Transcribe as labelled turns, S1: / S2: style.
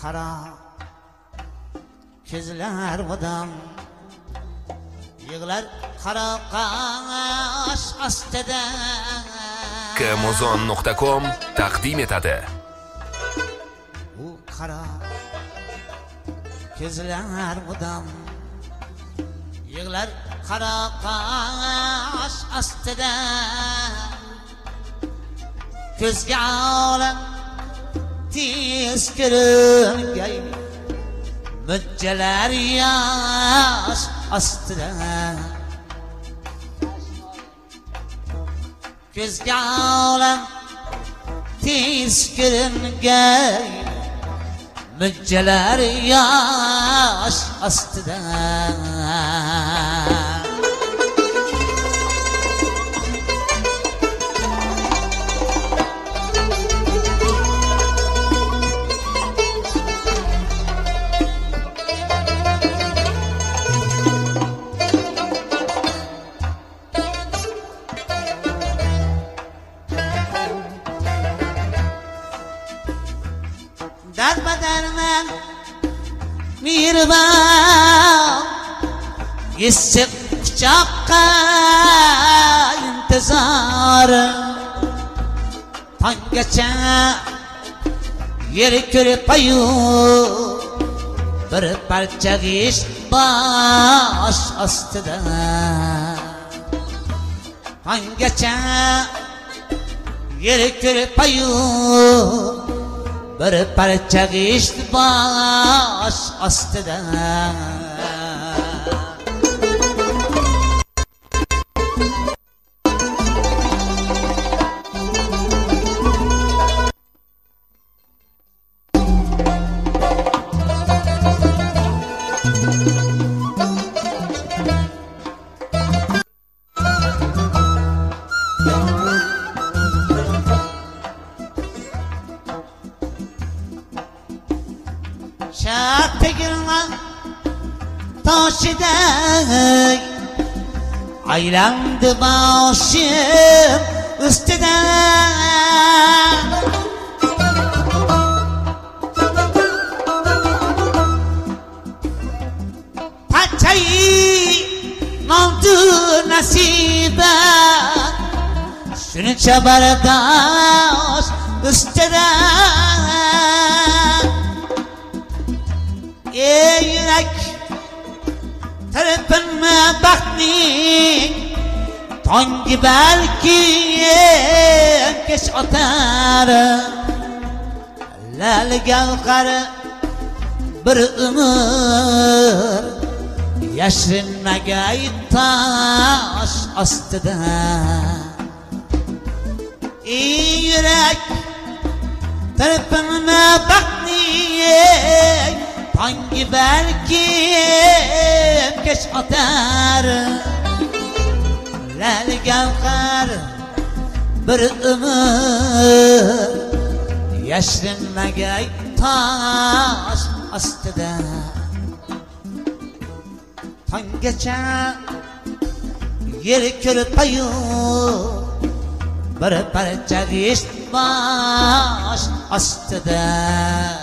S1: qara ko'zlar odam yig'lar qara qash ostida.
S2: Kmozon.com taqdim etadi.
S1: U qara ko'zlar odam yig'lar qara qash ostida. Ko'zga olam tez ko'ringay mujjalar yosh ostida. Ko'zga olam tez ko'ringay mujjalar yosh ostida. Darman mihriban issiq quchoqqa intizor. Tonggacha yer ko'rpayu bir parcha g'isht bosh ostida. Tonggacha yer ko'rpayu bir parcha g'isht bosh ostida. Şartgirman taşıday aylandı başım üstüde. Paçayı oldu nasibe şunu çabardaş üstüde. Ey yürek tarafınma bakmayın, tongi belki geç atar. Lali gavhari bir umr yashirinmagay tosh ostida. Ey yürek tarafınma bakmayın, hangi belki geç atar. Lali gavhar bir umr yashirinmagay tosh ostida. Tonggacha yer ko'rpayu bir parcha g'isht bosh ostida.